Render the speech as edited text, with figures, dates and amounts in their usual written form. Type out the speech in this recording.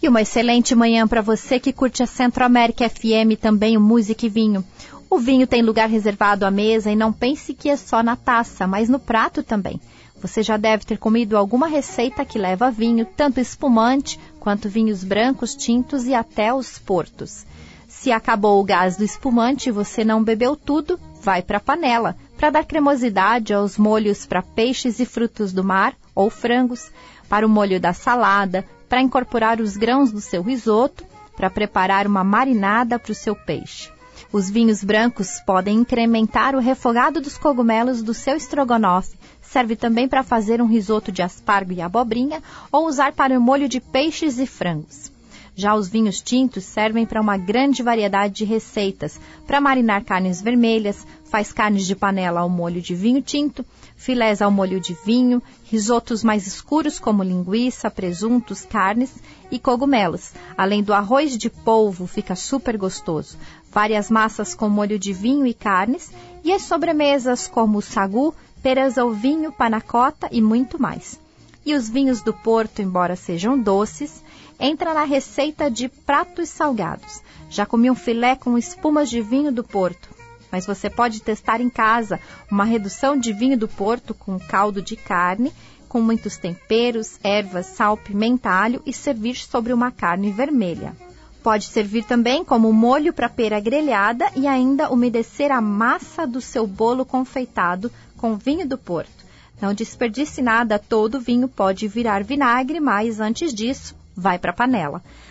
E uma excelente manhã para você que curte a Centro-América FM, também o Música e Vinho. O vinho tem lugar reservado à mesa e não pense que é só na taça, mas no prato também. Você já deve ter comido alguma receita que leva vinho, tanto espumante quanto vinhos brancos, tintos e até os portos. Se acabou o gás do espumante e você não bebeu tudo, vai para a panela, para dar cremosidade aos molhos para peixes e frutos do mar ou frangos, para o molho da salada, para incorporar os grãos do seu risoto, para preparar uma marinada para o seu peixe. Os vinhos brancos podem incrementar o refogado dos cogumelos do seu estrogonofe. Serve também para fazer um risoto de aspargo e abobrinha ou usar para o molho de peixes e frangos. Já os vinhos tintos servem para uma grande variedade de receitas, para marinar carnes vermelhas, faz carnes de panela ao molho de vinho tinto, filés ao molho de vinho, risotos mais escuros como linguiça, presuntos, carnes e cogumelos. Além do arroz de polvo, fica super gostoso. Várias massas com molho de vinho e carnes e as sobremesas como o sagu, peras ao vinho, panacota e muito mais. E os vinhos do Porto, embora sejam doces, entra na receita de pratos salgados. Já comi um filé com espumas de vinho do Porto, mas você pode testar em casa uma redução de vinho do Porto com caldo de carne, com muitos temperos, ervas, sal, pimenta, alho e servir sobre uma carne vermelha. Pode servir também como molho para pera grelhada e ainda umedecer a massa do seu bolo confeitado com vinho do Porto. Não desperdice nada, todo vinho pode virar vinagre, mas antes disso, vai para a panela.